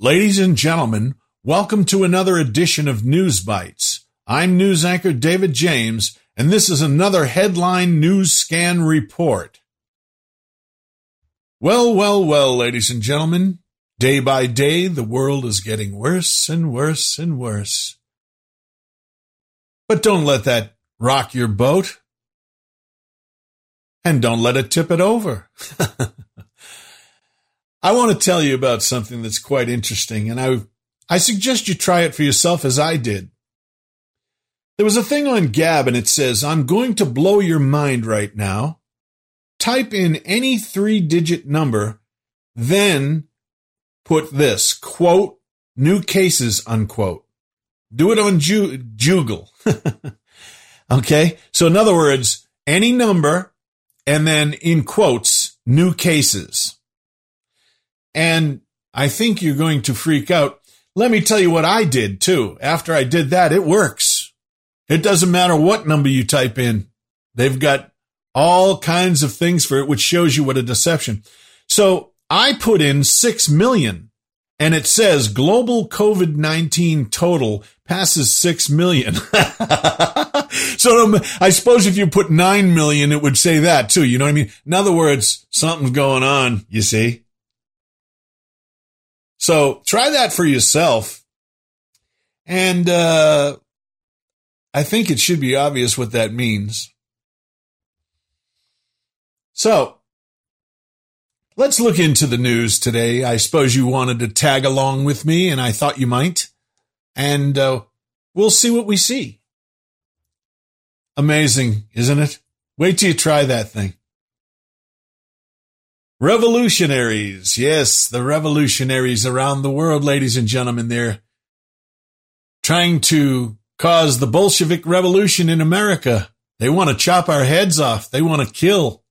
Ladies and gentlemen, welcome to another edition of News Bites. I'm news anchor David James, and this is another headline news scan report. Well, ladies and gentlemen, day by day, the world is getting worse and worse and worse. But don't let that rock your boat, and don't let it tip it over. I want to tell you about something that's quite interesting, and I suggest you try it for yourself as I did. There was a thing on Gab, and it says, I'm going to blow your mind right now. Type in any 3-digit number, then put this, quote, new cases, unquote. Do it on Joogle. Okay? So in other words, any number, and then in quotes, new cases. And I think you're going to freak out. Let me tell you what I did, too. After I did that, it works. It doesn't matter what number you type in. They've got all kinds of things for it, which shows you what a deception. So I put in 6 million, and it says global COVID-19 total passes 6 million. So I suppose if you put 9 million, it would say that, too. You know what I mean? In other words, something's going on, you see. So try that for yourself. And I think it should be obvious what that means. So let's look into the news today. I suppose you wanted to tag along with me, and I thought you might. And we'll see what we see. Amazing, isn't it? Wait till you try that thing. Revolutionaries. Yes, the revolutionaries around the world, ladies and gentlemen. They're trying to cause the Bolshevik Revolution in America. They want to chop our heads off. They want to kill.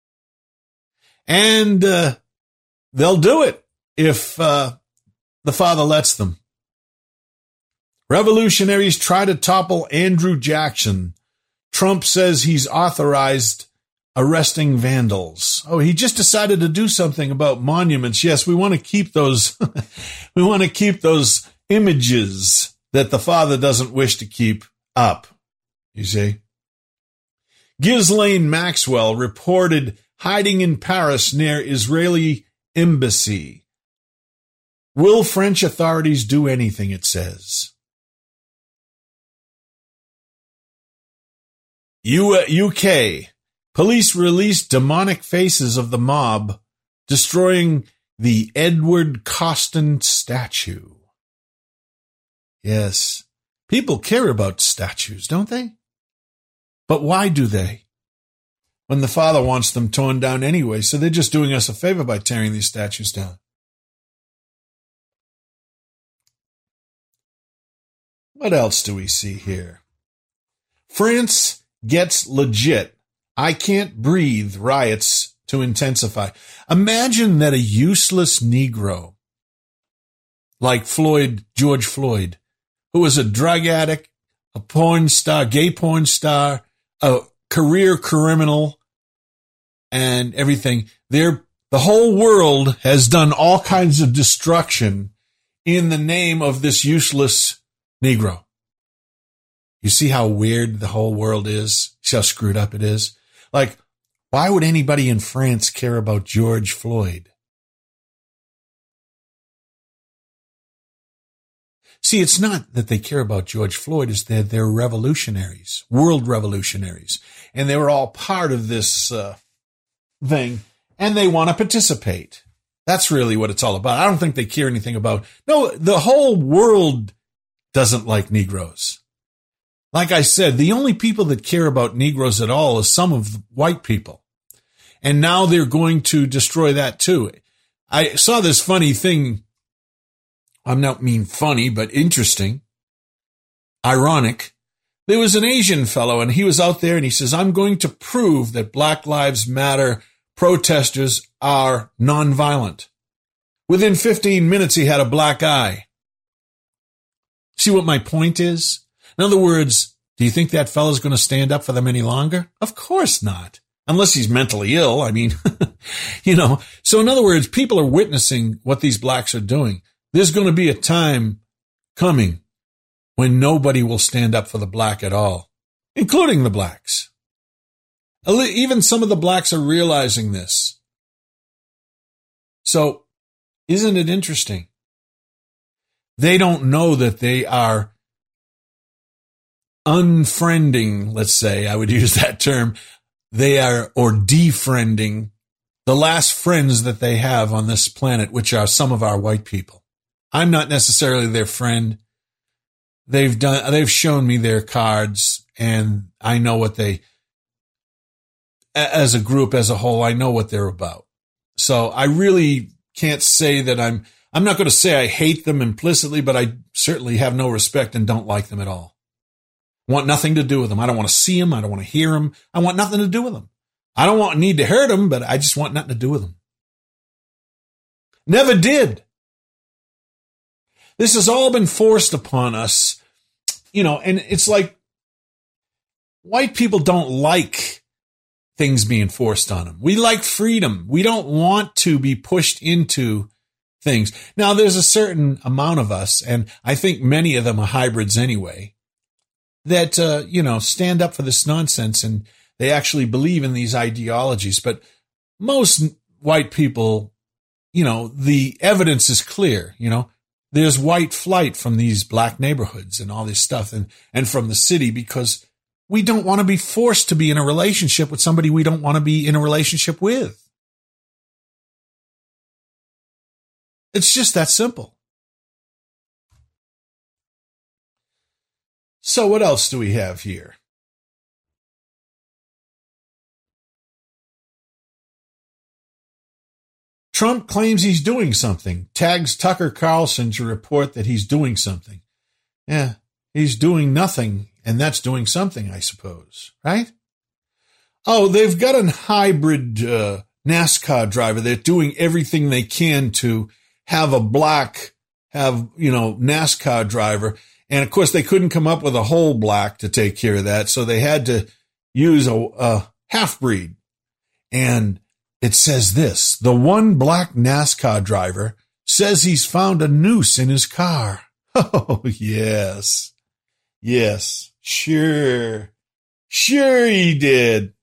And they'll do it if the Father lets them. Revolutionaries try to topple Andrew Jackson. Trump says he's authorized arresting vandals. Oh, he just decided to do something about monuments. Yes, we want to keep those, we want to keep those images that the Father doesn't wish to keep up. You see? Ghislaine Maxwell reported hiding in Paris near Israeli embassy. Will French authorities do anything, it says. UK. Police released demonic faces of the mob, destroying the Edward Costin statue. Yes, people care about statues, don't they? But why do they? When the Father wants them torn down anyway, so they're just doing us a favor by tearing these statues down. What else do we see here? France gets legit. I can't breathe riots to intensify. Imagine that a useless Negro like George Floyd, who was a drug addict, a porn star, gay porn star, a career criminal, and everything. The whole world has done all kinds of destruction in the name of this useless Negro. You see how weird the whole world is? See how screwed up it is? Like, why would anybody in France care about George Floyd? See, it's not that they care about George Floyd, it's that they're revolutionaries, world revolutionaries. And they were all part of this thing, and they want to participate. That's really what it's all about. I don't think they care anything about... No, the whole world doesn't like Negroes. Like I said, the only people that care about Negroes at all is some of the white people. And now they're going to destroy that too. I saw this funny thing. I'm not mean funny, but interesting. Ironic. There was an Asian fellow, and he was out there, and he says, I'm going to prove that Black Lives Matter protesters are nonviolent. Within 15 minutes, he had a black eye. See what my point is? In other words, do you think that fellow's going to stand up for them any longer? Of course not. Unless he's mentally ill. I mean, you know. So in other words, people are witnessing what these blacks are doing. There's going to be a time coming when nobody will stand up for the black at all, including the blacks. Even some of the blacks are realizing this. So, isn't it interesting? They don't know that they are unfriending, let's say, I would use that term. They are, or defriending, the last friends that they have on this planet, which are some of our white people. I'm not necessarily their friend. They've shown me their cards, and I know what they, as a group, as a whole, I know what they're about. So I really can't say that I'm not going to say I hate them implicitly, but I certainly have no respect and don't like them at all. Want nothing to do with them. I don't want to see them. I don't want to hear them. I want nothing to do with them. I don't need to hurt them, but I just want nothing to do with them. Never did. This has all been forced upon us, and it's like white people don't like things being forced on them. We like freedom. We don't want to be pushed into things. Now, there's a certain amount of us, and I think many of them are hybrids anyway, that, stand up for this nonsense and they actually believe in these ideologies. But most white people, the evidence is clear, there's white flight from these black neighborhoods and all this stuff and from the city because we don't want to be forced to be in a relationship with somebody we don't want to be in a relationship with. It's just that simple. So what else do we have here? Trump claims he's doing something, tags Tucker Carlson to report that he's doing something. Yeah, he's doing nothing, and that's doing something, I suppose, right? Oh, they've got a hybrid NASCAR driver. They're doing everything they can to have a black, NASCAR driver. And, of course, they couldn't come up with a whole black to take care of that, so they had to use a half-breed. And it says this: the one black NASCAR driver says he's found a noose in his car. Oh, yes. Yes, sure. Sure he did.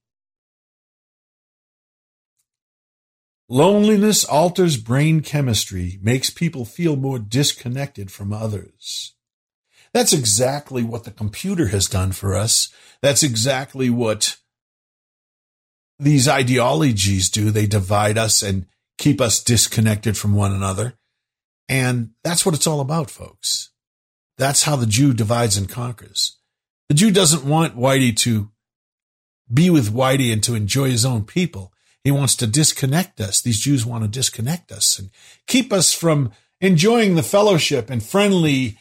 Loneliness alters brain chemistry, makes people feel more disconnected from others. That's exactly what the computer has done for us. That's exactly what these ideologies do. They divide us and keep us disconnected from one another. And that's what it's all about, folks. That's how the Jew divides and conquers. The Jew doesn't want Whitey to be with Whitey and to enjoy his own people. He wants to disconnect us. These Jews want to disconnect us and keep us from enjoying the fellowship and friendly,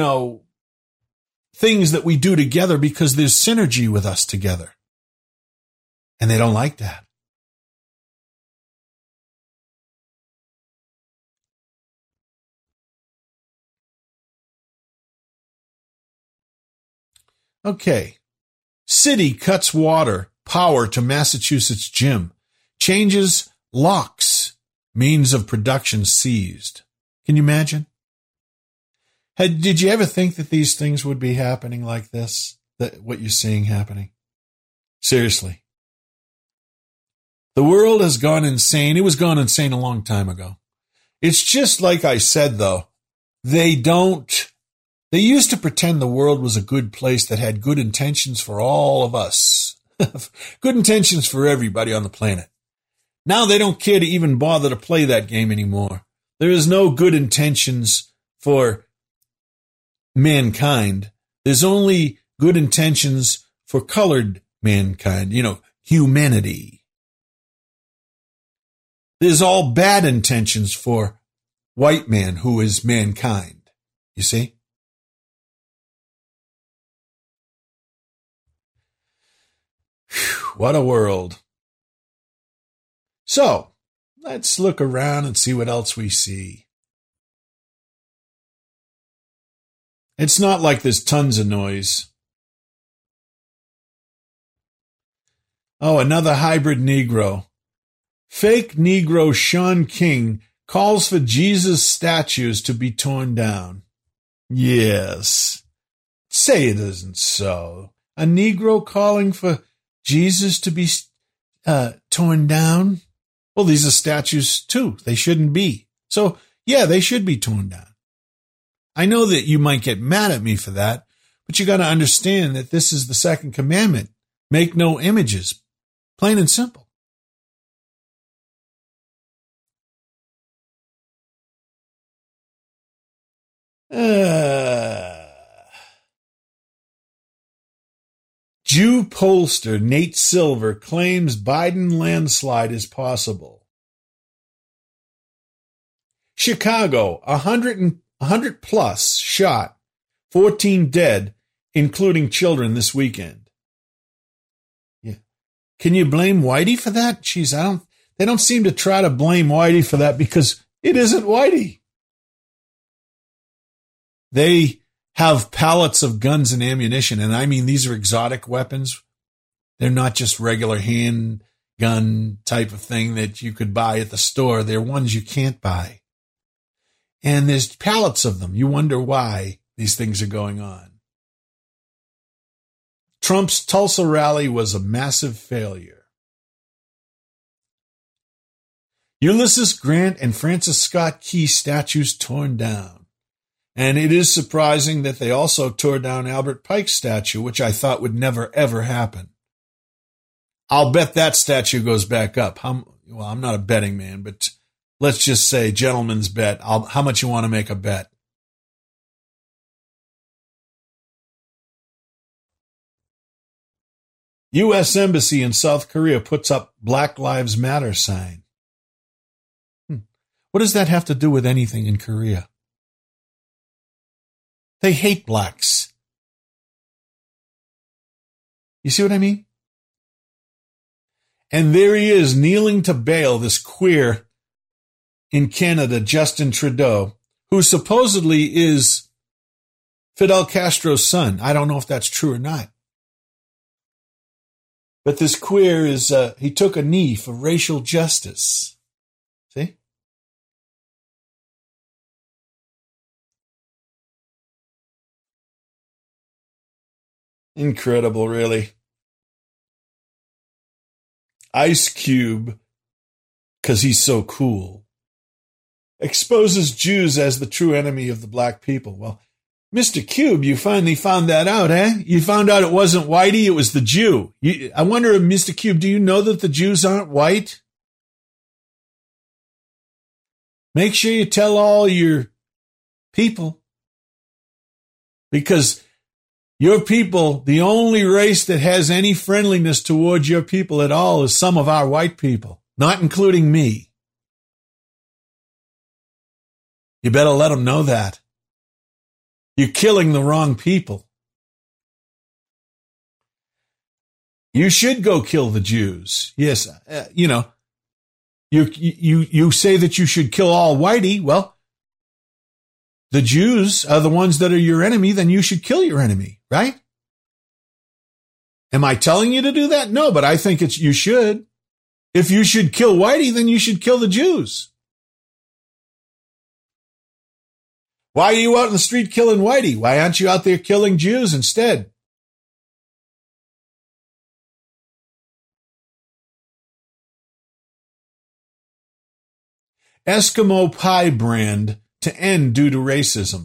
things that we do together because there's synergy with us together. And they don't like that. Okay. City cuts power to Massachusetts gym. Changes locks. Means of production seized. Can you imagine? Did you ever think that these things would be happening like this? That what you're seeing happening? Seriously. The world has gone insane. It was gone insane a long time ago. It's just like I said, though. They used to pretend the world was a good place that had good intentions for all of us. Good intentions for everybody on the planet. Now they don't care to even bother to play that game anymore. There is no good intentions for mankind. There's only good intentions for colored mankind, humanity. There's all bad intentions for white man who is mankind. You see? Whew, what a world. So, let's look around and see what else we see. It's not like there's tons of noise. Oh, another hybrid Negro. Fake Negro Sean King calls for Jesus statues to be torn down. Yes. Say it isn't so. A Negro calling for Jesus to be torn down? Well, these are statues too. They shouldn't be. So, yeah, they should be torn down. I know that you might get mad at me for that, but you got to understand that this is the second commandment. Make no images. Plain and simple. Jew pollster Nate Silver claims Biden landslide is possible. Chicago, 100 plus shot, 14 dead, including children this weekend. Yeah. Can you blame Whitey for that? Jeez, they don't seem to try to blame Whitey for that because it isn't Whitey. They have pallets of guns and ammunition, and I mean, these are exotic weapons. They're not just regular handgun type of thing that you could buy at the store. They're ones you can't buy. And there's pallets of them. You wonder why these things are going on. Trump's Tulsa rally was a massive failure. Ulysses Grant and Francis Scott Key statues torn down. And it is surprising that they also tore down Albert Pike's statue, which I thought would never, ever happen. I'll bet that statue goes back up. I'm not a betting man, but let's just say gentleman's bet. How much you want to make a bet? U.S. Embassy in South Korea puts up Black Lives Matter sign. What does that have to do with anything in Korea? They hate blacks. You see what I mean? And there he is, kneeling to bail, this queer in Canada, Justin Trudeau, who supposedly is Fidel Castro's son. I don't know if that's true or not. But this queer he took a knee for racial justice. See? Incredible, really. Ice Cube, because he's so cool, exposes Jews as the true enemy of the black people. Well, Mr. Cube, you finally found that out, eh? You found out it wasn't Whitey, it was the Jew. I wonder if, Mr. Cube, do you know that the Jews aren't white? Make sure you tell all your people, because your people, the only race that has any friendliness towards your people at all is some of our white people, not including me. You better let them know that. You're killing the wrong people. You should go kill the Jews. Yes, you say that you should kill all whitey. Well, the Jews are the ones that are your enemy, then you should kill your enemy, right? Am I telling you to do that? No, but I think you should. If you should kill whitey, then you should kill the Jews. Why are you out in the street killing whitey? Why aren't you out there killing Jews instead? Eskimo pie brand to end due to racism.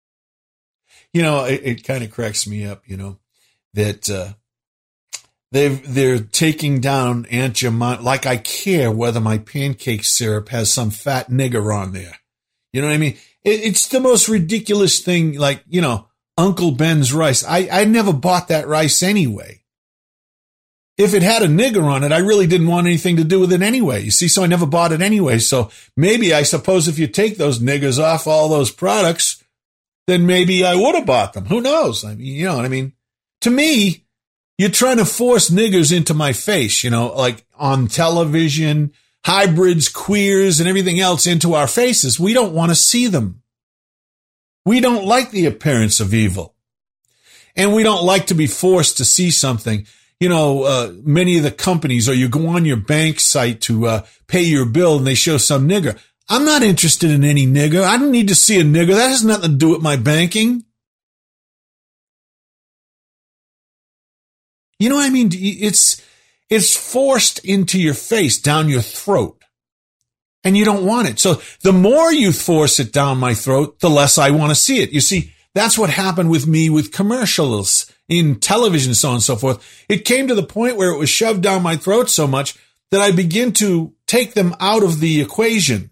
It kind of cracks me up, that they're taking down Aunt Jemima. Like I care whether my pancake syrup has some fat nigger on there. You know what I mean? It's the most ridiculous thing, like, Uncle Ben's rice. I never bought that rice anyway. If it had a nigger on it, I really didn't want anything to do with it anyway. You see, so I never bought it anyway. So maybe, I suppose, if you take those niggers off all those products, then maybe I would have bought them. Who knows? I mean, you know what I mean? To me, you're trying to force niggers into my face, like on television, hybrids, queers, and everything else into our faces. We don't want to see them. We don't like the appearance of evil. And we don't like to be forced to see something. Many of the companies, or you go on your bank site to pay your bill and they show some nigger. I'm not interested in any nigger. I don't need to see a nigger. That has nothing to do with my banking. You know what I mean? It's forced into your face, down your throat. And you don't want it. So the more you force it down my throat, the less I want to see it. You see, that's what happened with me with commercials in television, so on and so forth. It came to the point where it was shoved down my throat so much that I begin to take them out of the equation.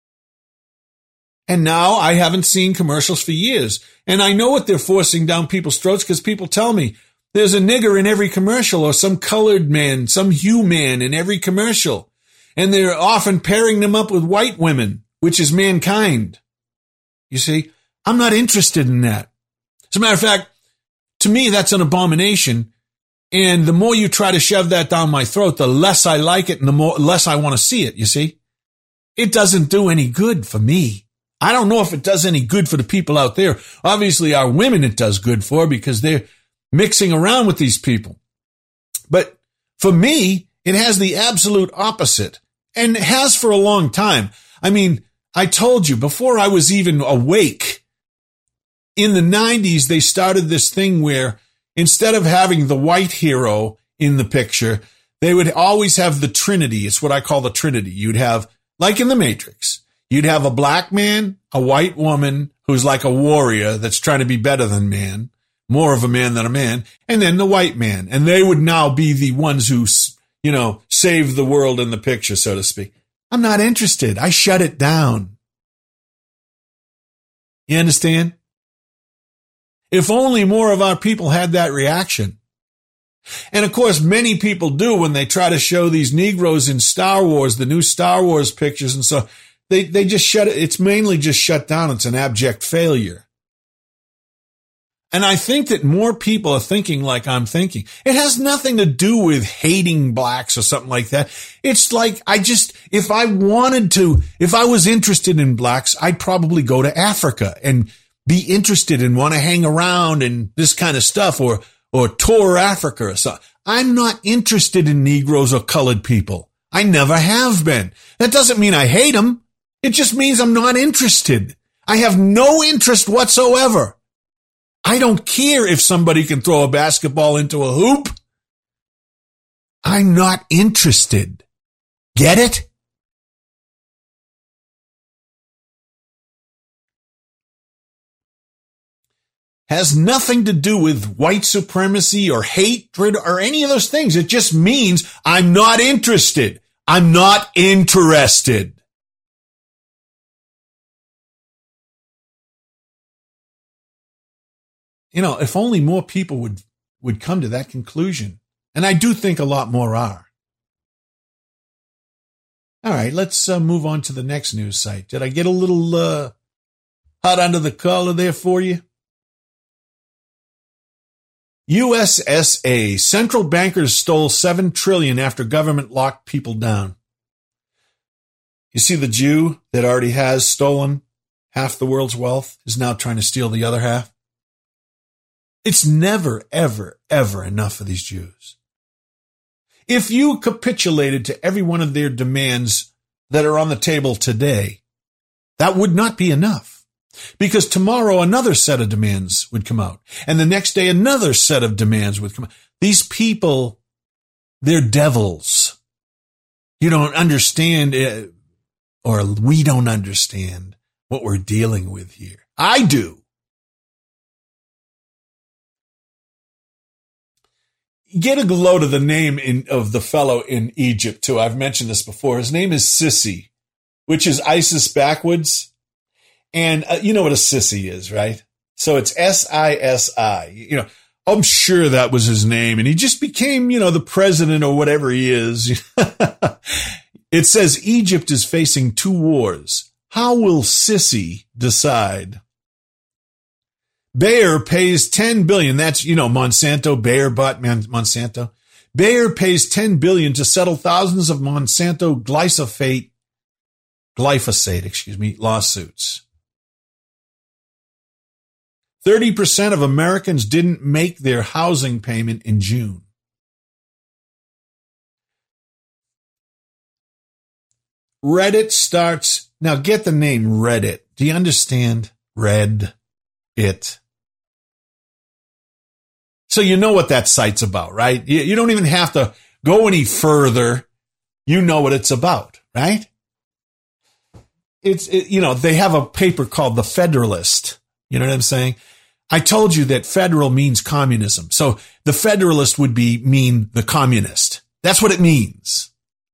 And now I haven't seen commercials for years. And I know what they're forcing down people's throats because people tell me there's a nigger in every commercial or some colored man, some hue man in every commercial. And they're often pairing them up with white women, which is mankind. You see, I'm not interested in that. As a matter of fact, to me, that's an abomination. And the more you try to shove that down my throat, the less I like it and the less I want to see it, you see. It doesn't do any good for me. I don't know if it does any good for the people out there. Obviously, our women it does good for because they're mixing around with these people. But for me, it has the absolute opposite and has for a long time. I mean, I told you before I was even awake, in the 90s, they started this thing where instead of having the white hero in the picture, they would always have the Trinity. It's what I call the Trinity. You'd have, like in the Matrix, you'd have a black man, a white woman who's like a warrior that's trying to be better than man, more of a man than a man, and then the white man. And they would now be the ones who, save the world in the picture, so to speak. I'm not interested. I shut it down. You understand? If only more of our people had that reaction. And of course, many people do when they try to show these Negroes in Star Wars, the new Star Wars pictures. And so they just shut it. It's mainly just shut down. It's an abject failure. And I think that more people are thinking like I'm thinking. It has nothing to do with hating blacks or something like that. It's like if I was interested in blacks, I'd probably go to Africa and be interested and want to hang around and this kind of stuff or tour Africa or something. I'm not interested in Negroes or colored people. I never have been. That doesn't mean I hate them. It just means I'm not interested. I have no interest whatsoever. I don't care if somebody can throw a basketball into a hoop. I'm not interested. Get it? Has nothing to do with white supremacy or hatred or any of those things. It just means I'm not interested. I'm not interested. If only more people would come to that conclusion. And I do think a lot more are. All right, let's move on to the next news site. Did I get a little hot under the collar there for you? USSA. Central bankers stole $7 trillion after government locked people down. You see the Jew that already has stolen half the world's wealth is now trying to steal the other half? It's never, ever, ever enough for these Jews. If you capitulated to every one of their demands that are on the table today, that would not be enough. Because tomorrow another set of demands would come out. And the next day another set of demands would come out. These people, they're devils. You don't understand it, or we don't understand what we're dealing with here. I do. Get a load of the name of the fellow in Egypt, too. I've mentioned this before. His name is Sisi, which is ISIS backwards. And you know what a sissy is, right? So it's SISI. I'm sure that was his name. And he just became, the president or whatever he is. It says Egypt is facing 2 wars. How will Sisi decide? Bayer pays $10 billion. That's, Monsanto, Bayer bought Monsanto. Bayer pays $10 billion to settle thousands of Monsanto glyphosate lawsuits. 30% of Americans didn't make their housing payment in June. Reddit starts, now get the name Reddit. Do you understand? Read it. So you know what that site's about, right? You don't even have to go any further. You know what it's about, right? They have a paper called The Federalist. You know what I'm saying? I told you that federal means communism. So the Federalist would mean the communist. That's what it means.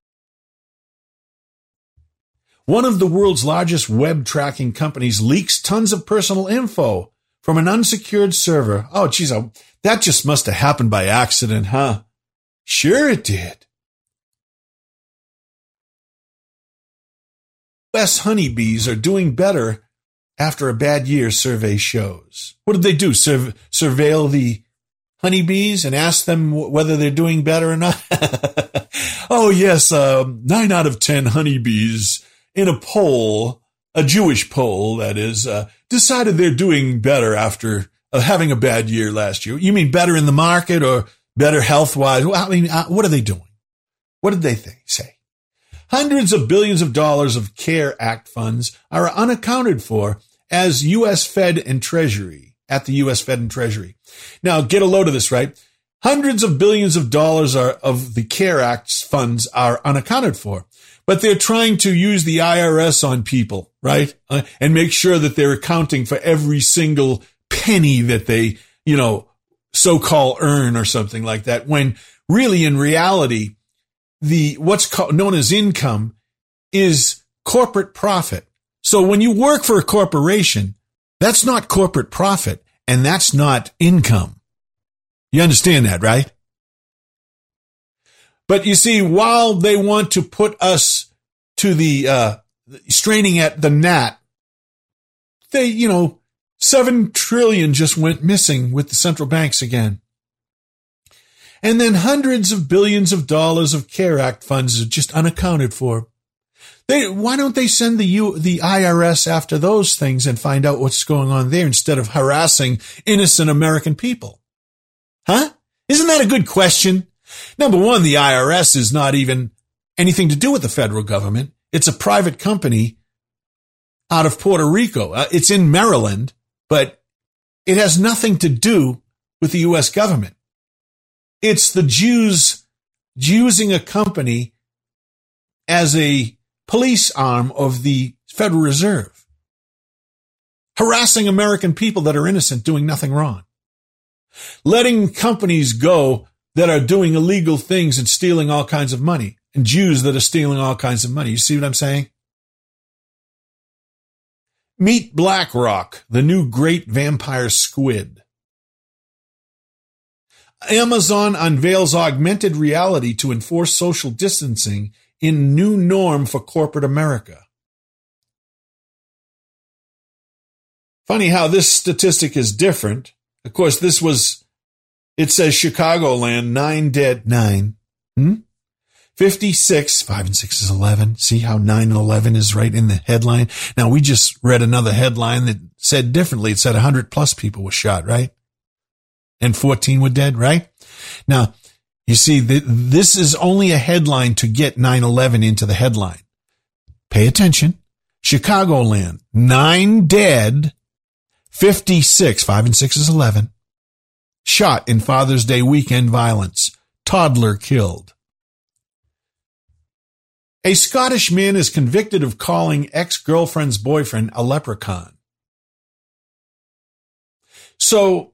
One of the world's largest web tracking companies leaks tons of personal info from an unsecured server. Oh, geez, that just must have happened by accident, huh? Sure it did. U.S. honeybees are doing better after a bad year, survey shows. What did they do? Surveil the honeybees and ask them whether they're doing better or not? Oh, yes, 9 out of 10 honeybees in a poll, a Jewish poll, that is, decided they're doing better after having a bad year last year. You mean better in the market or better health-wise? Well, I mean, what are they doing? What did they say? Hundreds of billions of dollars of CARE Act funds are unaccounted for as U.S. Fed and Treasury, at the U.S. Fed and Treasury. Now, get a load of this, right? Hundreds of billions of dollars of the CARE Act's funds are unaccounted for, but they're trying to use the IRS on people, right? And make sure that they're accounting for every single penny that they, so-called earn or something like that, when really in reality, what's known as income is corporate profit. So when you work for a corporation, that's not corporate profit and that's not income. You understand that, right? But you see, while they want to put us to the straining at the gnat, they, $7 trillion just went missing with the central banks again. And then hundreds of billions of dollars of CARE Act funds are just unaccounted for. Why don't they send the IRS after those things and find out what's going on there instead of harassing innocent American people? Huh? Isn't that a good question? Number one, the IRS is not even anything to do with the federal government. It's a private company out of Puerto Rico. It's in Maryland, but it has nothing to do with the U.S. government. It's the Jews using a company as a police arm of the Federal Reserve, harassing American people that are innocent, doing nothing wrong, letting companies go that are doing illegal things and stealing all kinds of money, and Jews that are stealing all kinds of money. You see what I'm saying? Meet BlackRock, the new great vampire squid. Amazon unveils augmented reality to enforce social distancing in new norm for corporate America. Funny how this statistic is different. Of course, it says Chicagoland, 9 dead, 9. 56, 5 and 6 is 11. See how 9 and 11 is right in the headline? Now, we just read another headline that said differently. It said 100 plus people were shot, right? And 14 were dead, right? Now, you see, this is only a headline to get 9/11 into the headline. Pay attention. Chicagoland, 9 dead, 56, 5 and 6 is 11. Shot in Father's Day weekend violence. Toddler killed. A Scottish man is convicted of calling ex-girlfriend's boyfriend a leprechaun. So,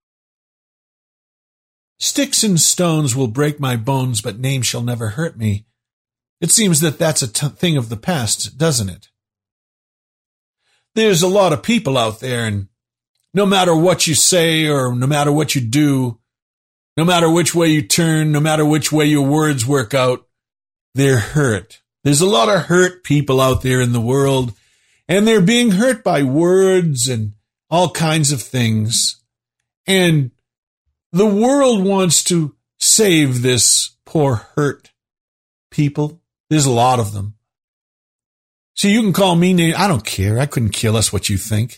sticks and stones will break my bones, but names shall never hurt me. It seems that that's a thing of the past, doesn't it? There's a lot of people out there, and no matter what you say or no matter what you do, no matter which way you turn, no matter which way your words work out, they're hurt. There's a lot of hurt people out there in the world, and they're being hurt by words and all kinds of things. And the world wants to save this poor hurt people. There's a lot of them. So you can call me names. I don't care. I couldn't care less what you think.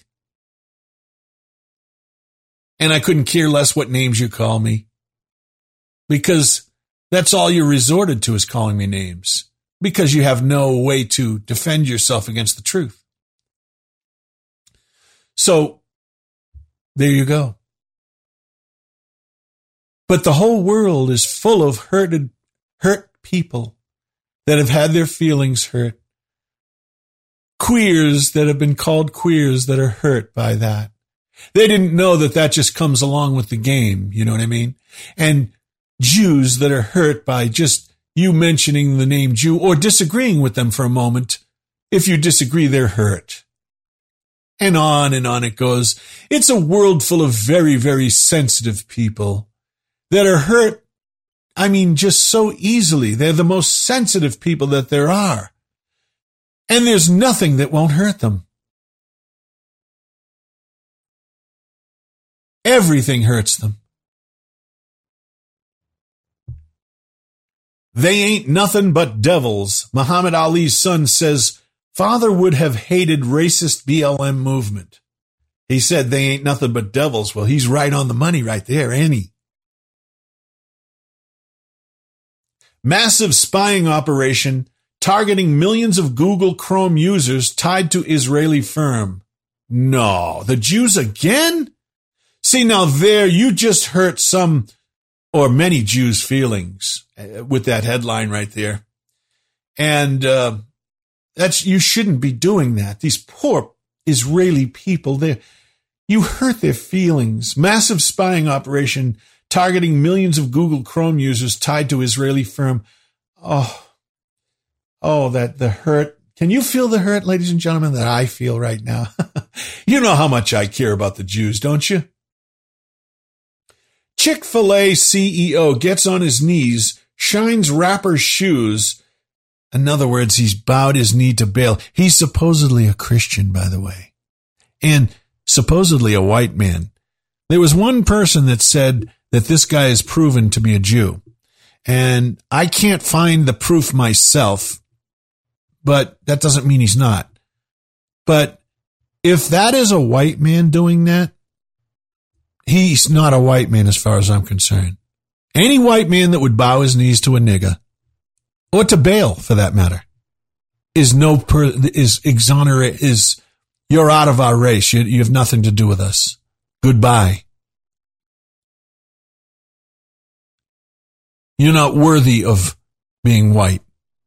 And I couldn't care less what names you call me. Because that's all you resorted to, is calling me names. because you have no way to defend yourself against the truth. So there you go. But the whole world is full of hurt people that have had their feelings hurt. Queers that have been called queers that are hurt by that. They didn't know that just comes along with the game. You know what I mean? And Jews that are hurt by just you mentioning the name Jew or disagreeing with them for a moment. If you disagree, they're hurt. And on it goes. It's a world full of very, very sensitive people that are hurt, I mean, just so easily. They're the most sensitive people that there are. And there's nothing that won't hurt them. Everything hurts them. They ain't nothing but devils. Muhammad Ali's son says, Father would have hated racist BLM movement. He said they ain't nothing but devils. Well, he's right on the money right there, ain't he? Massive spying operation targeting millions of Google Chrome users tied to Israeli firm. No, the Jews again? See, now there you just hurt some or many Jews' feelings with that headline right there. And you shouldn't be doing that. These poor Israeli people, you hurt their feelings. Massive spying operation targeting millions of Google Chrome users tied to Israeli firm. Oh, that the hurt. Can you feel the hurt, ladies and gentlemen, that I feel right now? You know how much I care about the Jews, don't you? Chick-fil-A CEO gets on his knees, shines rapper's shoes. In other words, he's bowed his knee to Baal. He's supposedly a Christian, by the way, and supposedly a white man. There was one person that said that this guy is proven to be a Jew. And I can't find the proof myself, but that doesn't mean he's not. But if that is a white man doing that, he's not a white man as far as I'm concerned. Any white man that would bow his knees to a nigger, or to Baal for that matter, is you're out of our race. You have nothing to do with us. Goodbye. You're not worthy of being white.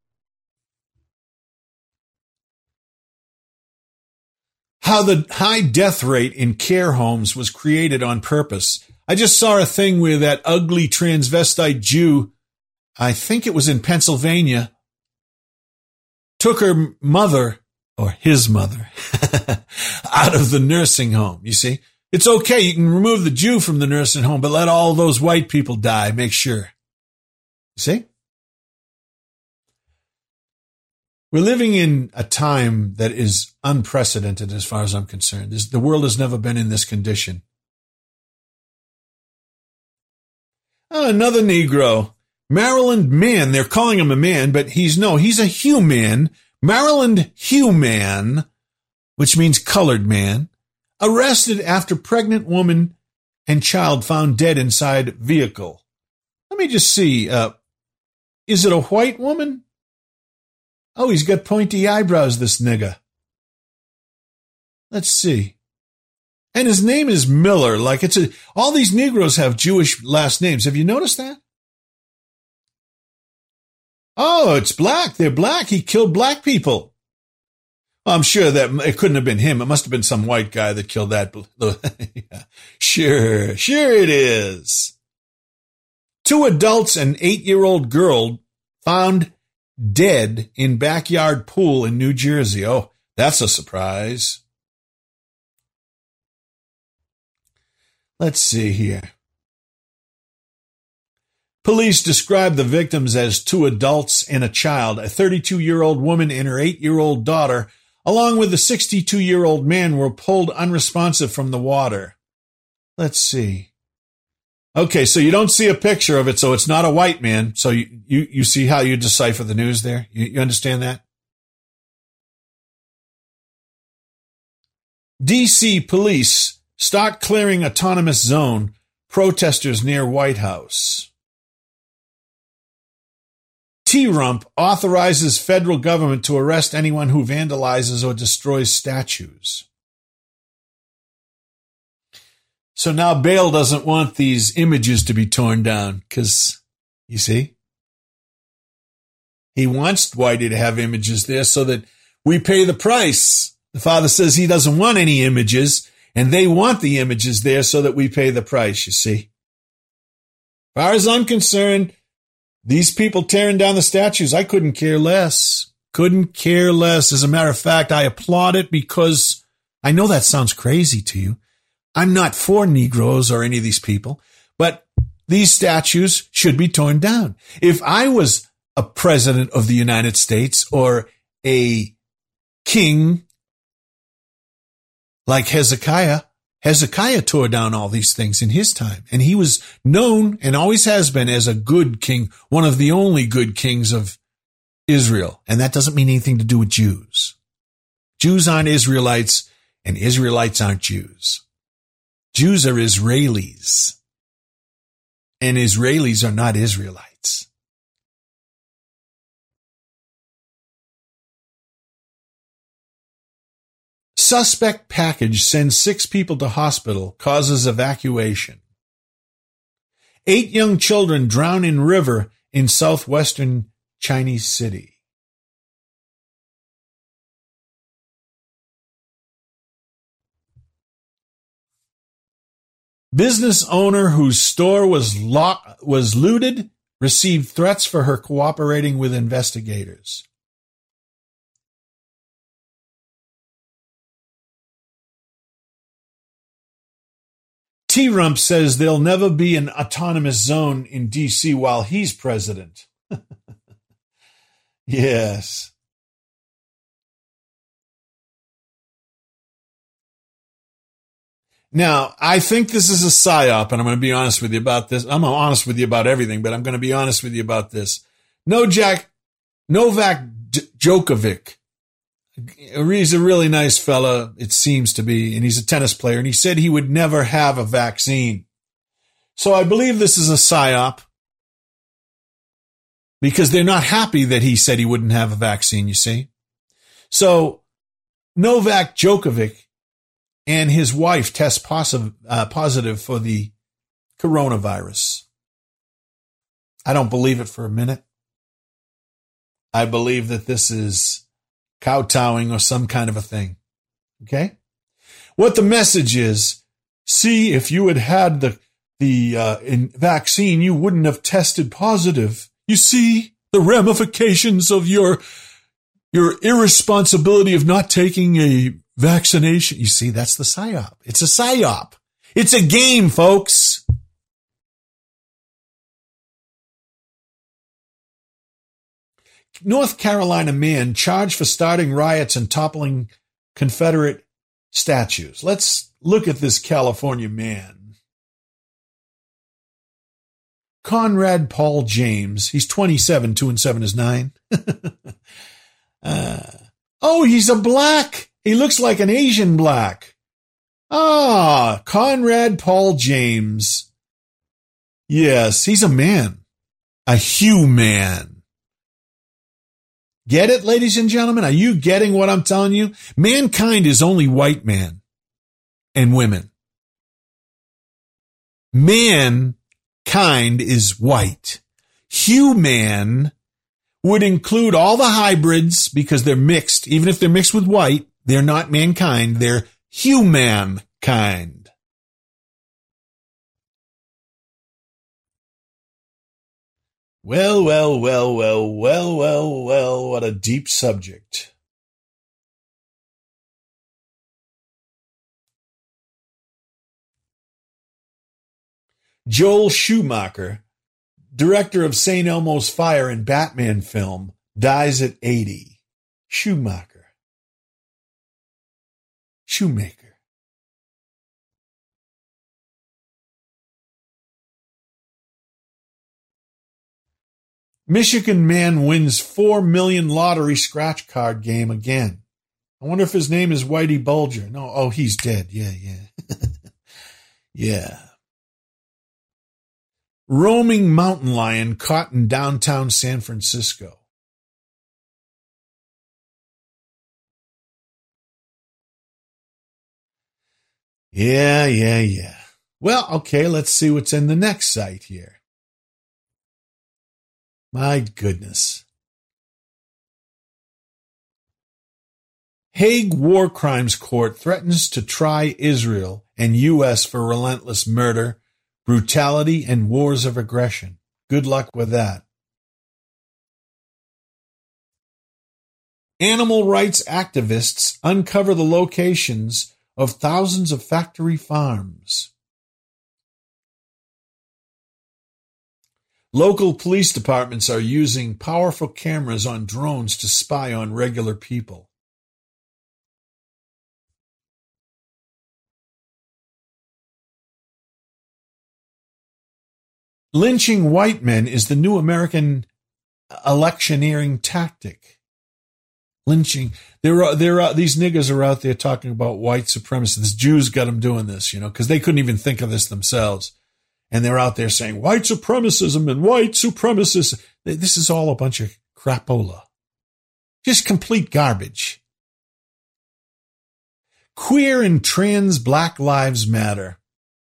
How the high death rate in care homes was created on purpose. I just saw a thing where that ugly transvestite Jew, I think it was in Pennsylvania, took her mother, or his mother, out of the nursing home. You see, it's okay. You can remove the Jew from the nursing home, but let all those white people die. Make sure. See? We're living in a time that is unprecedented as far as I'm concerned. The world has never been in this condition. Oh, another Negro. Maryland man. They're calling him a man, but he's a human. Maryland human, which means colored man, arrested after pregnant woman and child found dead inside vehicle. Let me just see. Is it a white woman? Oh, he's got pointy eyebrows, this nigga. Let's see. And his name is Miller. All these Negroes have Jewish last names. Have you noticed that? Oh, it's black. They're black. He killed black people. Well, I'm sure that it couldn't have been him. It must have been some white guy that killed that. Yeah. Sure it is. 2 adults and 8-year-old girl found dead in backyard pool in New Jersey. Oh, that's a surprise. Let's see here. Police described the victims as 2 adults and a child. A 32-year-old woman and her 8-year-old daughter, along with a 62-year-old man, were pulled unresponsive from the water. Let's see. Okay, so you don't see a picture of it, so it's not a white man. So you see how you decipher the news there? You understand that? D.C. police start clearing autonomous zone. Protesters near White House. T-Rump authorizes federal government to arrest anyone who vandalizes or destroys statues. So now Bale doesn't want these images to be torn down because, you see, he wants Whitey to have images there so that we pay the price. The father says he doesn't want any images, and they want the images there so that we pay the price, you see. As far as I'm concerned, these people tearing down the statues, I couldn't care less. Couldn't care less. As a matter of fact, I applaud it because I know that sounds crazy to you. I'm not for Negroes or any of these people, but these statues should be torn down. If I was a president of the United States or a king like Hezekiah tore down all these things in his time. And he was known and always has been as a good king, one of the only good kings of Israel. And that doesn't mean anything to do with Jews. Jews aren't Israelites and Israelites aren't Jews. Jews are Israelis and Israelis are not Israelites. Suspect package sends 6 people to hospital, causes evacuation. 8 young children drown in river in southwestern Chinese city. Business owner whose store was looted received threats for her cooperating with investigators. T-Rump says there'll never be an autonomous zone in D.C. while he's president. Yes. Now, I think this is a psyop, and I'm going to be honest with you about this. I'm honest with you about everything, but I'm going to be honest with you about this. Novak Djokovic. He's a really nice fella, it seems to be, and he's a tennis player, and he said he would never have a vaccine. So I believe this is a psyop because they're not happy that he said he wouldn't have a vaccine, you see. So Novak Djokovic and his wife test positive for the coronavirus. I don't believe it for a minute. I believe that this is kowtowing or some kind of a thing. Okay? What the message is, see, if you had had the vaccine, you wouldn't have tested positive. You see the ramifications of your irresponsibility of not taking a vaccination. You see, that's the psyop. It's a psyop. It's a game, folks. North Carolina man charged for starting riots and toppling Confederate statues. Let's look at this California man. Conrad Paul James. He's 27. 2 and 7 is 9. Oh, he's a black. He looks like an Asian black. Conrad Paul James. Yes, he's a man. A human. Get it, ladies and gentlemen? Are you getting what I'm telling you? Mankind is only white man and women. Mankind is white. Human would include all the hybrids because they're mixed. Even if they're mixed with white, they're not mankind. They're humankind. Well, what a deep subject. Joel Schumacher, director of St. Elmo's Fire and Batman film, dies at 80. Shoemaker. Michigan man wins $4 million lottery scratch card game again. I wonder if his name is Whitey Bulger. No, oh, he's dead. Yeah. Yeah. roaming mountain lion caught in downtown San Francisco. Yeah. Well, okay, let's see what's in the next site here. My goodness. Hague War Crimes Court threatens to try Israel and U.S. for relentless murder, brutality, and wars of aggression. Good luck with that. Animal rights activists uncover the locations of thousands of factory farms. Local police departments are using powerful cameras on drones to spy on regular people. Lynching white men is the new American electioneering tactic. Lynching. These niggas are out there talking about white supremacists. Jews got them doing this, because they couldn't even think of this themselves. And they're out there saying white supremacism and white supremacists. This is all a bunch of crapola. Just complete garbage. Queer and trans Black Lives Matter.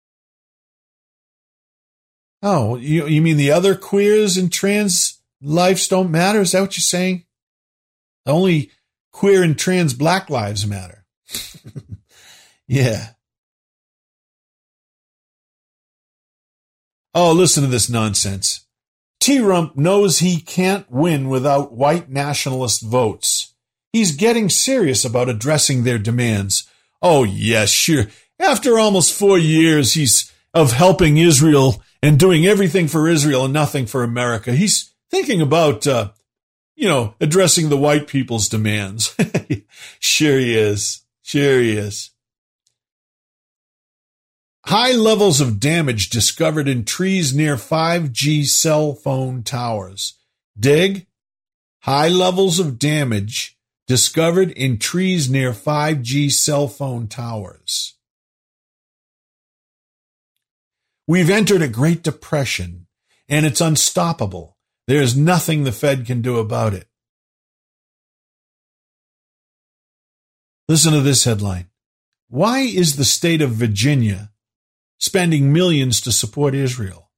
Oh, you mean the other queers and trans lives don't matter? Is that what you're saying? Only queer and trans Black lives matter. Yeah. Oh, listen to this nonsense. T-Rump knows he can't win without white nationalist votes. He's getting serious about addressing their demands. Oh, yes, sure. After almost 4 years of helping Israel and doing everything for Israel and nothing for America, he's thinking about, addressing the white people's demands. Sure he is. High levels of damage discovered in trees near 5G cell phone towers. Dig? High levels of damage discovered in trees near 5G cell phone towers. We've entered a Great Depression, and it's unstoppable. There's nothing the Fed can do about it. Listen to this headline. Why is the state of Virginia spending millions to support Israel?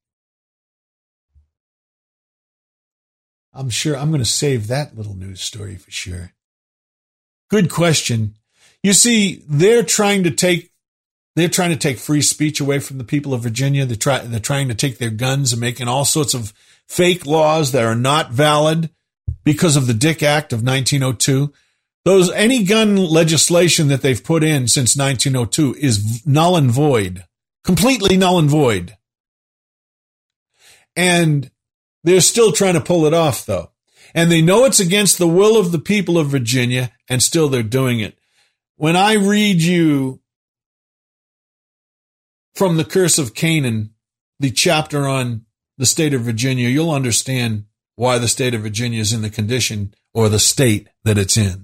I'm sure I'm going to save that little news story for sure. Good question. You see, they're trying to take free speech away from the people of Virginia. They're trying to take their guns and making all sorts of fake laws that are not valid because of the Dick Act of 1902. Any gun legislation that they've put in since 1902 is null and void. Completely null and void. And they're still trying to pull it off, though. And they know it's against the will of the people of Virginia, and still they're doing it. When I read you from The Curse of Canaan, the chapter on the state of Virginia, you'll understand why the state of Virginia is in the condition or the state that it's in.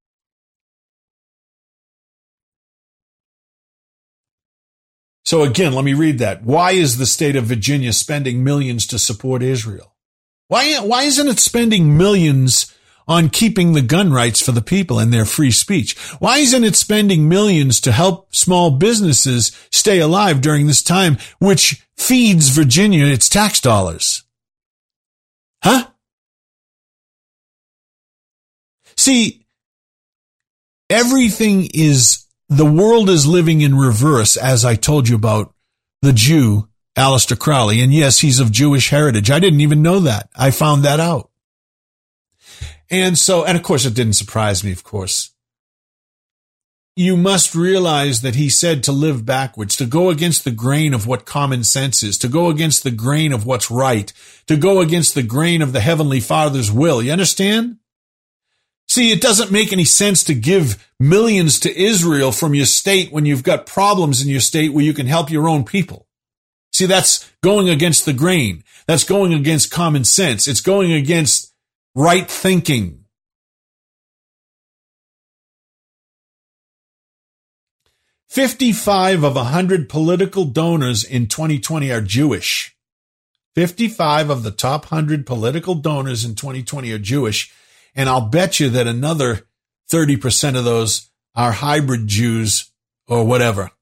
So again, let me read that. Why is the state of Virginia spending millions to support Israel? Why isn't it spending millions on keeping the gun rights for the people and their free speech? Why isn't it spending millions to help small businesses stay alive during this time, which feeds Virginia its tax dollars? Huh? See, the world is living in reverse, as I told you about the Jew, Aleister Crowley. And yes, he's of Jewish heritage. I didn't even know that. I found that out. And of course, it didn't surprise me, of course. You must realize that he said to live backwards, to go against the grain of what common sense is, to go against the grain of what's right, to go against the grain of the Heavenly Father's will. You understand? See, it doesn't make any sense to give millions to Israel from your state when you've got problems in your state where you can help your own people. See, that's going against the grain. That's going against common sense. It's going against right thinking. $55 of 100 political donors in 2020 are Jewish. 55 of the top 100 political donors in 2020 are Jewish, and I'll bet you that another 30% of those are hybrid Jews or whatever.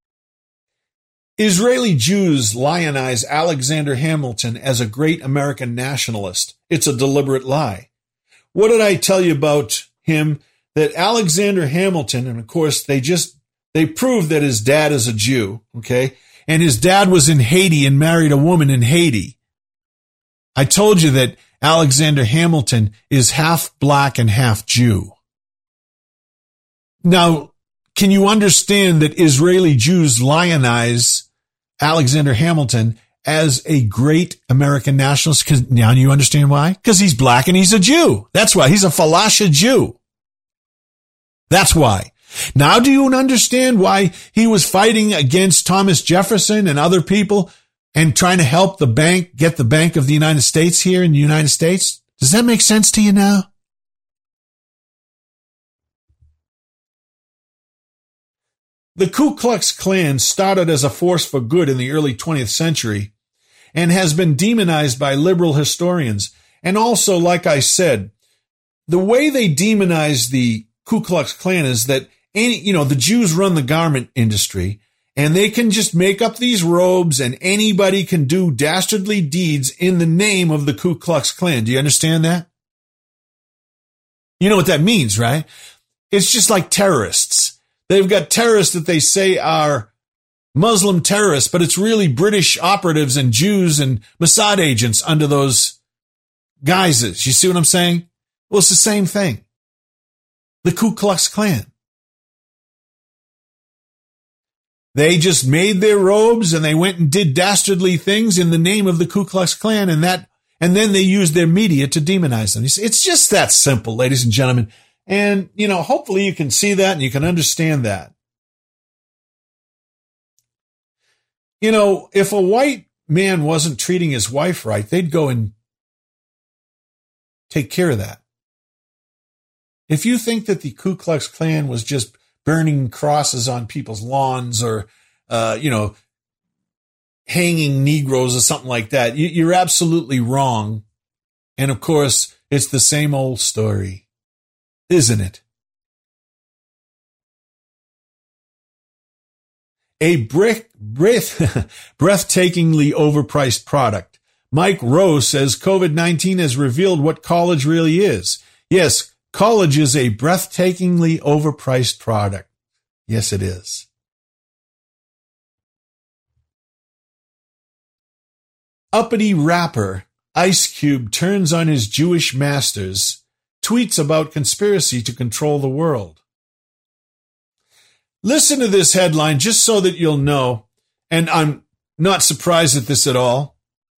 Israeli Jews lionize Alexander Hamilton as a great American nationalist. It's a deliberate lie. What did I tell you about him? That Alexander Hamilton, and of course they proved that his dad is a Jew, okay? And his dad was in Haiti and married a woman in Haiti. I told you that Alexander Hamilton is half black and half Jew. Now, can you understand that Israeli Jews lionize Alexander Hamilton as a great American nationalist? Because now you understand why? Because he's black and he's a Jew. That's why. He's a falasha Jew. That's why. Now do you understand why he was fighting against Thomas Jefferson and other people and trying to help the bank, get the Bank of the United States here in the United States? Does that make sense to you now? The Ku Klux Klan started as a force for good in the early 20th century and has been demonized by liberal historians. And also, like I said, the way they demonize the Ku Klux Klan is that the Jews run the garment industry and they can just make up these robes and anybody can do dastardly deeds in the name of the Ku Klux Klan. Do you understand that? You know what that means, right? It's just like terrorists. They've got terrorists that they say are Muslim terrorists, but it's really British operatives and Jews and Mossad agents under those guises. You see what I'm saying? Well, it's the same thing. The Ku Klux Klan. They just made their robes and they went and did dastardly things in the name of the Ku Klux Klan, and then they used their media to demonize them. It's just that simple, ladies and gentlemen. And, hopefully you can see that and you can understand that. If a white man wasn't treating his wife right, they'd go and take care of that. If you think that the Ku Klux Klan was just burning crosses on people's lawns or, hanging Negroes or something like that, you're absolutely wrong. And of course, it's the same old story, isn't it? A breathtakingly overpriced product. Mike Rowe says COVID-19 has revealed what college really is. Yes, college is a breathtakingly overpriced product. Yes, it is. Uppity rapper Ice Cube turns on his Jewish masters, tweets about conspiracy to control the world. Listen to this headline just so that you'll know, and I'm not surprised at this at all.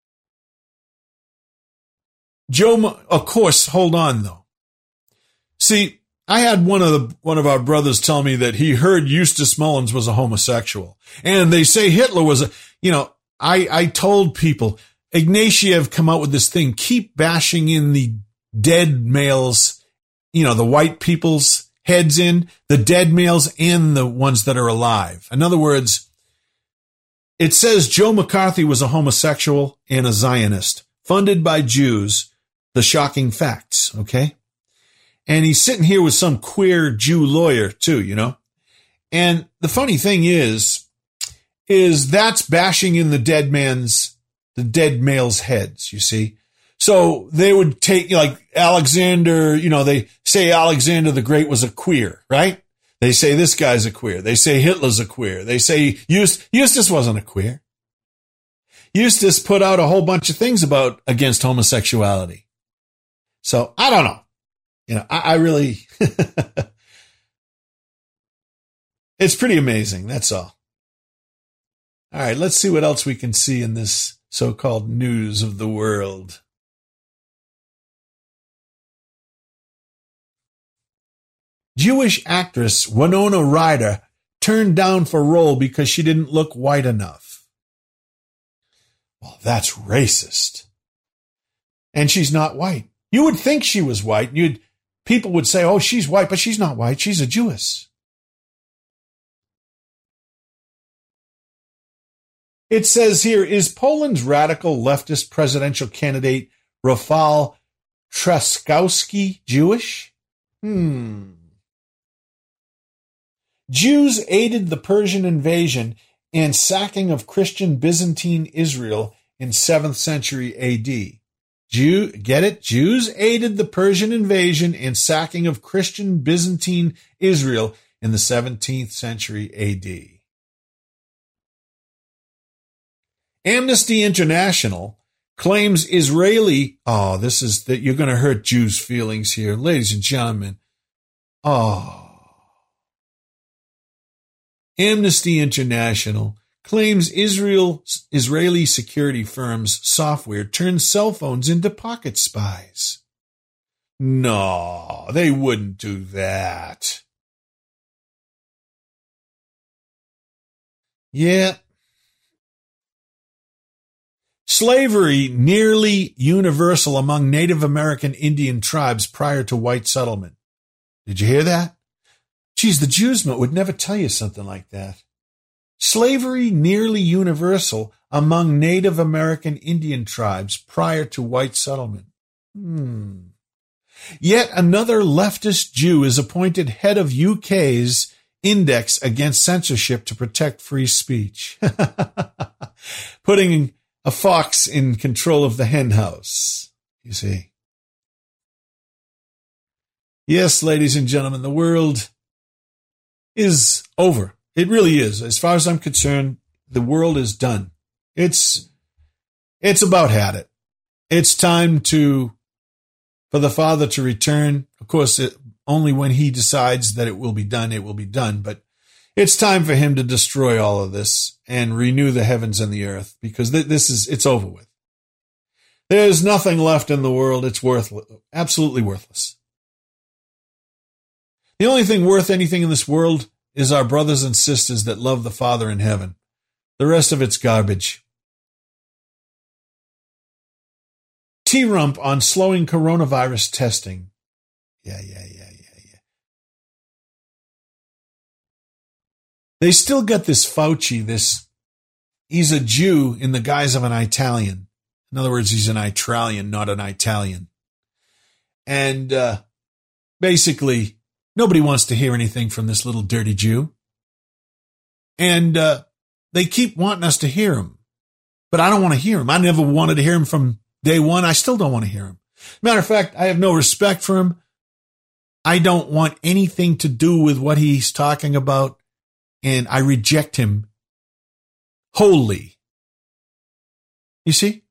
Of course, hold on though. See, I had one of our brothers tell me that he heard Eustace Mullins was a homosexual, and they say Hitler was I told people, Ignatieff come out with this thing, keep bashing in the dead males, the white people's heads in, the dead males and the ones that are alive. In other words, it says Joe McCarthy was a homosexual and a Zionist, funded by Jews, the shocking facts, okay? And he's sitting here with some queer Jew lawyer too, And the funny thing is that's bashing in the dead male's heads, you see. So they would take, like Alexander, they say Alexander the Great was a queer, right? They say this guy's a queer. They say Hitler's a queer. They say Eustace wasn't a queer. Eustace put out a whole bunch of things against homosexuality. So I don't know. I really, it's pretty amazing. That's all. All right, let's see what else we can see in this so-called news of the world. Jewish actress Winona Ryder turned down for role because she didn't look white enough. Well, that's racist. And she's not white. You would think she was white. People would say, oh, she's white, but she's not white. She's a Jewess. It says here, is Poland's radical leftist presidential candidate Rafał Trzaskowski Jewish? Jews aided the Persian invasion and sacking of Christian Byzantine Israel in 7th century AD. Get it? Jews aided the Persian invasion and sacking of Christian Byzantine Israel in the 17th century AD. Amnesty International claims Israeli, you're going to hurt Jews' feelings here, ladies and gentlemen. Amnesty International claims Israeli security firms' software turns cell phones into pocket spies. No, they wouldn't do that. Yeah. Slavery nearly universal among Native American Indian tribes prior to white settlement. Did you hear that? Geez, the Jews would never tell you something like that. Slavery nearly universal among Native American Indian tribes prior to white settlement. Yet another leftist Jew is appointed head of UK's Index Against Censorship to protect free speech. Putting a fox in control of the hen house, you see. Yes, ladies and gentlemen, the world is over. It really is. As far as I'm concerned, the world is done. It's about had it. It's time for the Father to return. Of course, only when he decides that it will be done, it will be done. But it's time for him to destroy all of this and renew the heavens and the earth, because it's over with. There's nothing left in the world. It's worthless, absolutely worthless. The only thing worth anything in this world is our brothers and sisters that love the Father in heaven. The rest of it's garbage. T-Rump on slowing coronavirus testing. Yeah. They still got this Fauci, he's a Jew in the guise of an Italian. In other words, he's an Itralian, not an Italian. And basically, nobody wants to hear anything from this little dirty Jew. And they keep wanting us to hear him. But I don't want to hear him. I never wanted to hear him from day one. I still don't want to hear him. Matter of fact, I have no respect for him. I don't want anything to do with what he's talking about. And I reject him wholly. You see?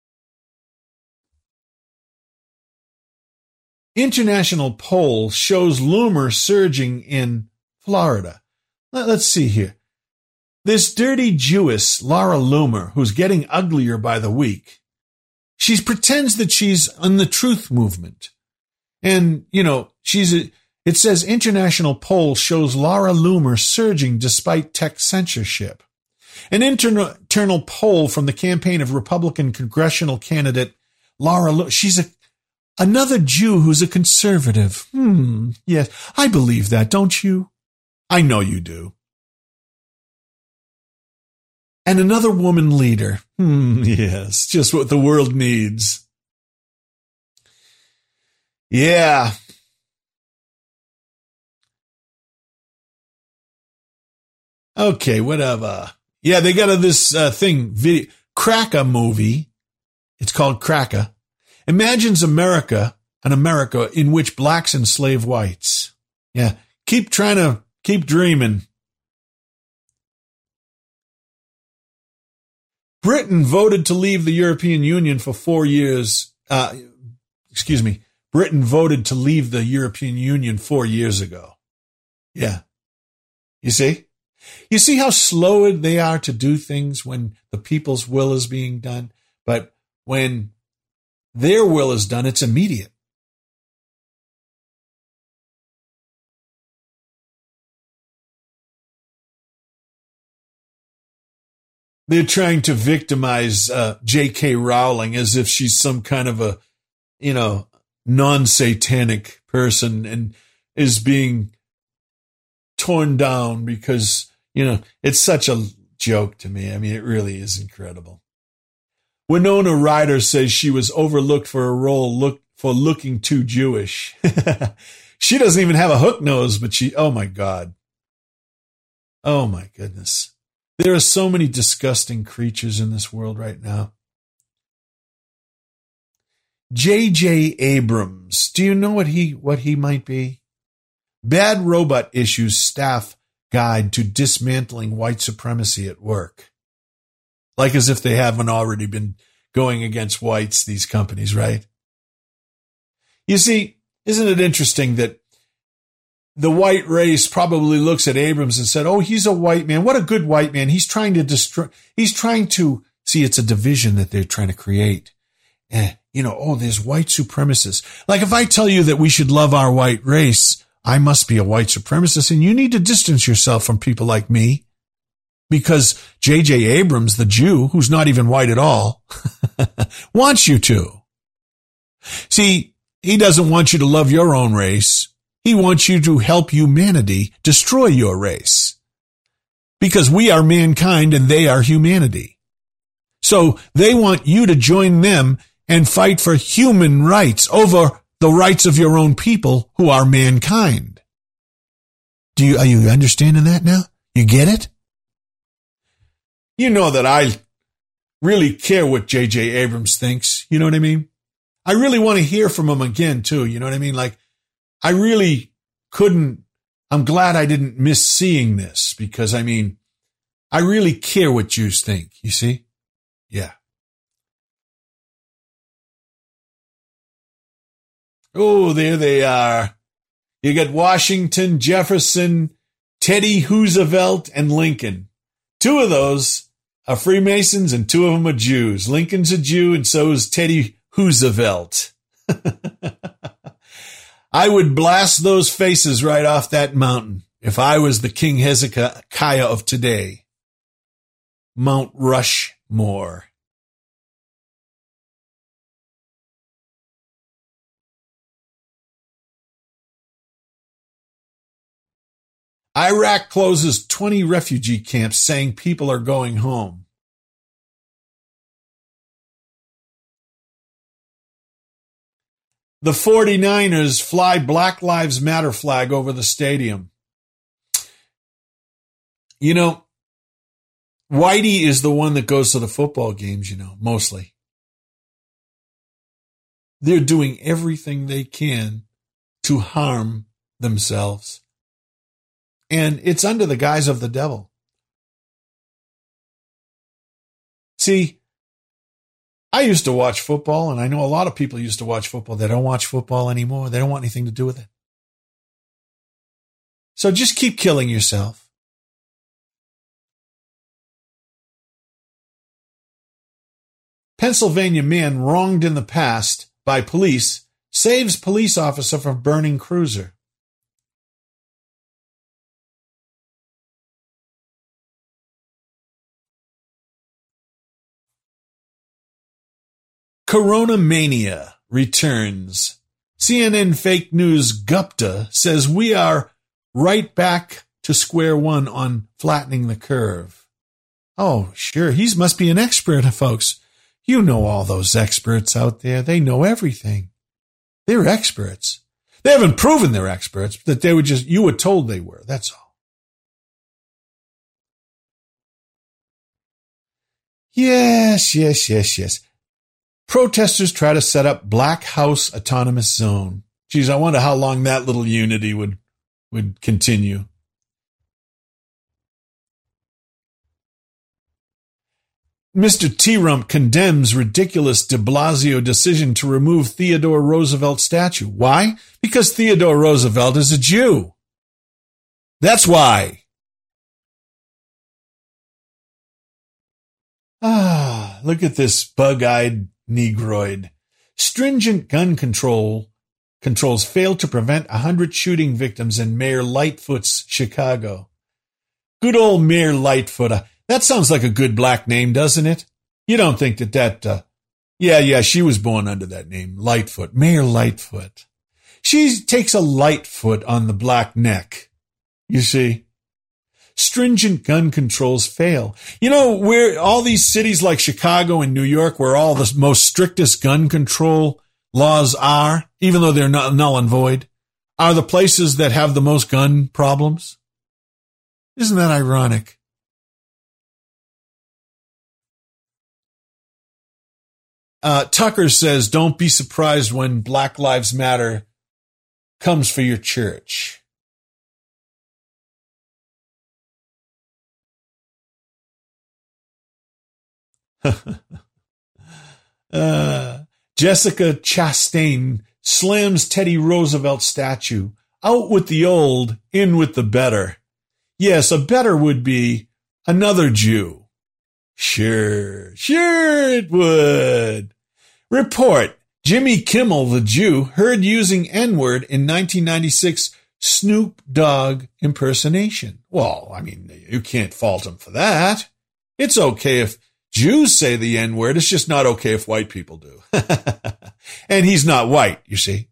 International poll shows Loomer surging in Florida. Let's see here. This dirty Jewess, Laura Loomer, who's getting uglier by the week, she pretends that she's on the truth movement. And, it says international poll shows Laura Loomer surging despite tech censorship. An internal poll from the campaign of Republican congressional candidate Laura Loomer, she's another Jew who's a conservative. Yes, I believe that, don't you? I know you do. And another woman leader. Yes, just what the world needs. Yeah. Okay, whatever. Yeah, they got this video, Cracker movie. It's called Cracker. Imagines an America in which blacks enslave whites. Yeah, keep dreaming. Britain voted to leave the European Union for 4 years. Britain voted to leave the European Union 4 years ago. Yeah. You see? You see how slow they are to do things when the people's will is being done? But when their will is done, it's immediate. They're trying to victimize J.K. Rowling as if she's some kind of a, non-satanic person and is being torn down because, it's such a joke to me. I mean, it really is incredible. Winona Ryder says she was overlooked for a role for looking too Jewish. She doesn't even have a hook nose, but oh my God. Oh my goodness. There are so many disgusting creatures in this world right now. J.J. Abrams. Do you know what he might be? Bad Robot Issues Staff Guide to Dismantling White Supremacy at Work. Like as if they haven't already been going against whites, these companies, right? You see, isn't it interesting that the white race probably looks at Abrams and said, oh, he's a white man. What a good white man. He's trying to see, it's a division that they're trying to create. There's white supremacists. Like if I tell you that we should love our white race, I must be a white supremacist, and you need to distance yourself from people like me. Because J.J. Abrams, the Jew, who's not even white at all, wants you to. See, he doesn't want you to love your own race. He wants you to help humanity destroy your race. Because we are mankind and they are humanity. So they want you to join them and fight for human rights over the rights of your own people who are mankind. Are you understanding that now? You get it? You know that I really care what J.J. Abrams thinks. You know what I mean? I really want to hear from him again, too. You know what I mean? Like, I really couldn't. I'm glad I didn't miss seeing this because, I mean, I really care what Jews think. You see? Yeah. Oh, there they are. You got Washington, Jefferson, Teddy Roosevelt, and Lincoln. Two of those are Freemasons and two of them are Jews. Lincoln's a Jew and so is Teddy Roosevelt. I would blast those faces right off that mountain if I was the King Hezekiah of today. Mount Rushmore. Iraq closes 20 refugee camps saying people are going home. The 49ers fly Black Lives Matter flag over the stadium. You know, Whitey is the one that goes to the football games, mostly. They're doing everything they can to harm themselves. And it's under the guise of the devil. See, I used to watch football, and I know a lot of people used to watch football. They don't watch football anymore. They don't want anything to do with it. So just keep killing yourself. Pennsylvania man wronged in the past by police saves police officer from burning cruiser. Corona mania returns. CNN fake news Gupta says we are right back to square one on flattening the curve. Oh, sure. He must be an expert, folks. You know all those experts out there. They know everything. They're experts. They haven't proven they're experts, but that you were told they were. That's all. Yes. Protesters try to set up Black House Autonomous Zone. Geez, I wonder how long that little unity would continue. Mr. T-Rump condemns ridiculous de Blasio decision to remove Theodore Roosevelt statue. Why? Because Theodore Roosevelt is a Jew. That's why. Look at this bug-eyed Negroid. Stringent gun controls fail to prevent 100 shooting victims in Mayor Lightfoot's Chicago. Good old Mayor Lightfoot. That sounds like a good black name, doesn't it? You don't think that yeah, she was born under that name, Lightfoot, Mayor Lightfoot. She takes a light foot on the black neck, you see. stringent gun controls fail. You know, where all these cities like Chicago and New York, where all the most strictest gun control laws are, even though they're not null and void, are the places that have the most gun problems. Isn't that ironic? Tucker says, don't be surprised when Black Lives Matter comes for your church. Jessica Chastain slams Teddy Roosevelt statue. Out with the old, in with the better. Yes, a better would be another Jew. Sure it would. Report, Jimmy Kimmel, the Jew, heard using N-word in 1996 Snoop Dogg impersonation. Well, I mean, you can't fault him for that. It's okay if Jews say the N-word. It's just not okay if white people do. And he's not white, you see.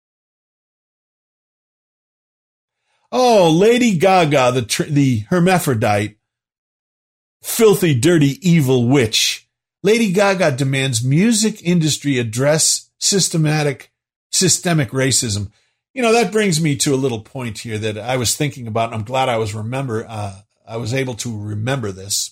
Oh, Lady Gaga, the hermaphrodite, filthy, dirty, evil witch. Lady Gaga demands music industry address systemic racism. You know, that brings me to a little point here that I was thinking about, and I'm glad I was able to remember this.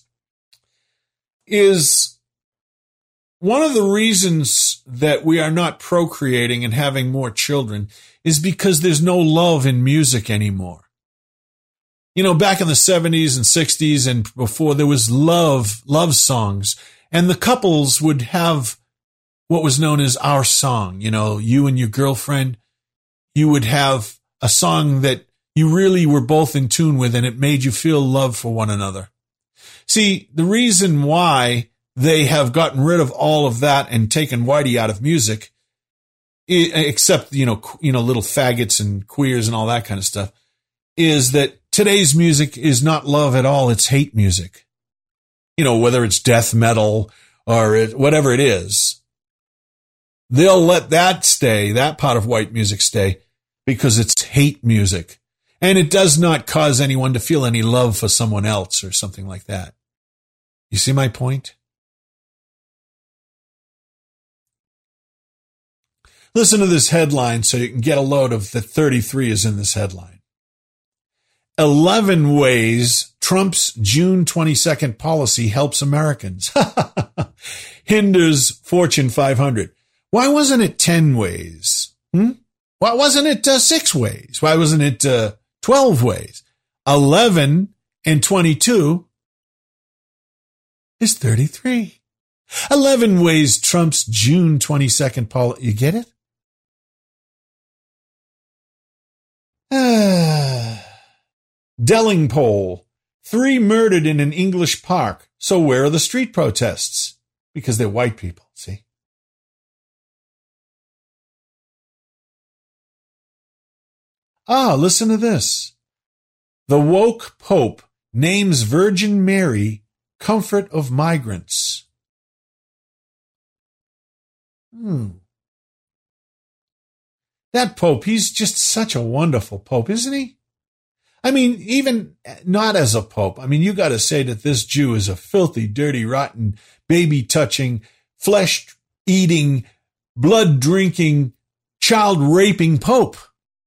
Is one of the reasons that we are not procreating and having more children is because there's no love in music anymore. You know, back in the 70s and 60s and before, there was love songs, and the couples would have what was known as our song. You know, you and your girlfriend, you would have a song that you really were both in tune with, and it made you feel love for one another. See, the reason why they have gotten rid of all of that and taken whitey out of music, except, you know, little faggots and queers and all that kind of stuff, is that today's music is not love at all. It's hate music. You know, whether it's death metal or whatever it is, they'll let that stay, that part of white music stay, because it's hate music. And it does not cause anyone to feel any love for someone else or something like that. You see my point? Listen to this headline so you can get a load of that 33 is in this headline. 11 ways Trump's June 22nd policy helps Americans. Hinders Fortune 500. Why wasn't it 10 ways? Why wasn't it 6 ways? Why wasn't it 12 ways? 11 and 22 is 33. 11 ways Trump's June 22nd policy. You get it? Dellingpole. 3 murdered in an English park. So where are the street protests? Because they're white people, see? Listen to this. The woke Pope names Virgin Mary comfort of migrants. That Pope, he's just such a wonderful Pope, isn't he? I mean, even not as a Pope. I mean, you got to say that this Jew is a filthy, dirty, rotten, baby-touching, flesh-eating, blood-drinking, child-raping Pope.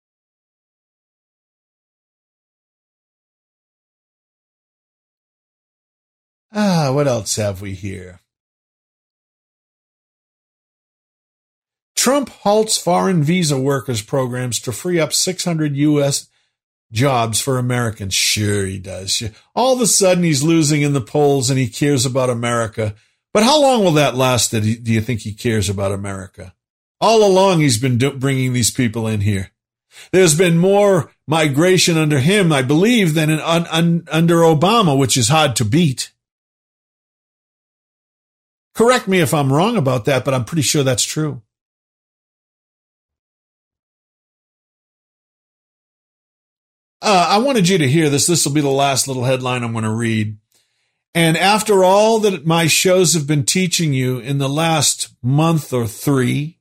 What else have we here? Trump halts foreign visa workers programs to free up 600 U.S. jobs for Americans. Sure he does. All of a sudden he's losing in the polls and he cares about America. But how long will that last? Do you think he cares about America? All along he's been bringing these people in here. There's been more migration under him, I believe, than under Obama, which is hard to beat. Correct me if I'm wrong about that, but I'm pretty sure that's true. I wanted you to hear this. This will be the last little headline I'm going to read. And after all that my shows have been teaching you in the last month or 3,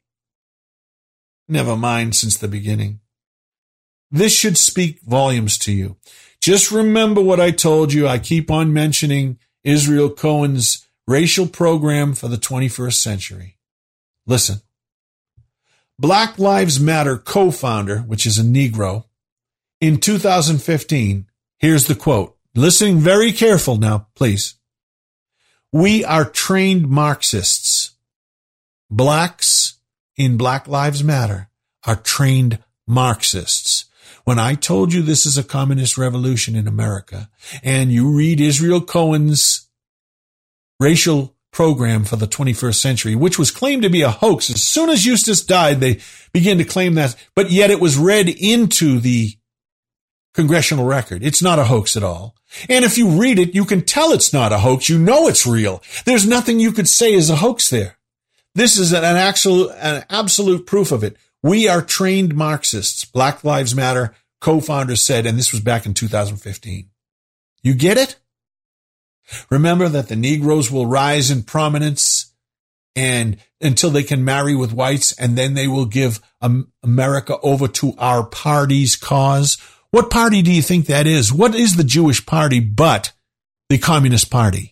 never mind since the beginning, this should speak volumes to you. Just remember what I told you. I keep on mentioning Israel Cohen's racial program for the 21st century. Listen. Black Lives Matter co-founder, which is a Negro, in 2015, here's the quote. Listening very careful now, please. We are trained Marxists. Blacks in Black Lives Matter are trained Marxists. When I told you this is a communist revolution in America, and you read Israel Cohen's racial program for the 21st century, which was claimed to be a hoax. As soon as Eustace died, they began to claim that, but yet it was read into the congressional record. It's not a hoax at all. And if you read it, you can tell it's not a hoax. You know it's real. There's nothing you could say is a hoax there. This is an absolute proof of it. We are trained Marxists. Black Lives Matter co-founder said, and this was back in 2015. You get it? Remember that the Negroes will rise in prominence and until they can marry with whites, and then they will give America over to our party's cause. What party do you think that is? What is the Jewish party but the Communist Party?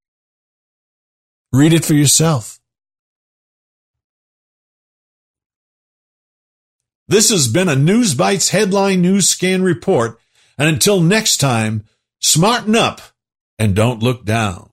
Read it for yourself. This has been a News Bites Headline News Scan report. And until next time, smarten up and don't look down.